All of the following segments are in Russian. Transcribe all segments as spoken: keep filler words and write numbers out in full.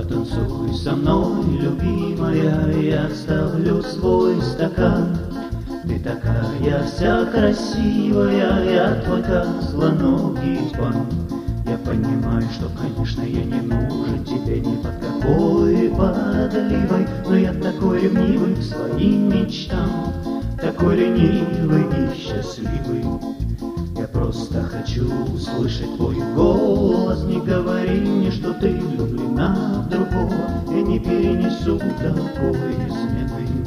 Потанцуй со мной, любимая, я ставлю свой стакан. Ты такая вся красивая, я твой козлоногий пан. Я понимаю, что, конечно, я не нужен тебе ни под какой подливой, но я такой ревнивый к своим мечтам, такой ленивый и счастливый. Я просто хочу услышать твой голос. Не говори мне, что ты влюблена в другого. Я не перенесу такой измены.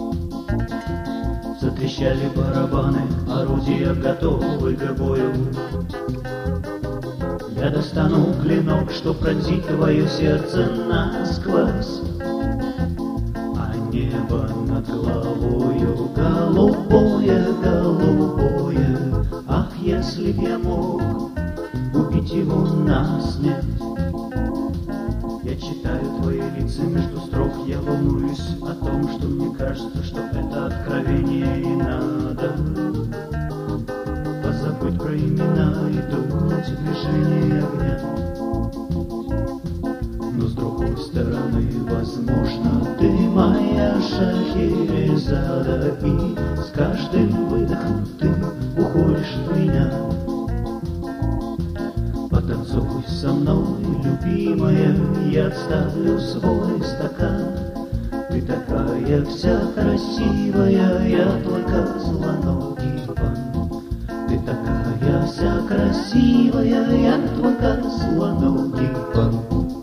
Затрещали барабаны, орудия готовы к бою. Я достану клинок, что пронзит твое сердце насквозь. А небо над головою голубое, голубое. Ах, если б я мог убить его насмерть. Я читаю твои лица между строк, я волнуюсь о том, что мне кажется, что это откровение и надо позабыть про имена и думать в движении огня. Но с другой стороны, возможно, ты моя Шахерезада, и с каждым выдохом ты уходишь в меня. Потанцуй со мной, любимая, я отставлю свой стакан. Ты такая вся красивая, я твой козлоногий пан. Ты такая вся красивая, я твой козлоногий пан.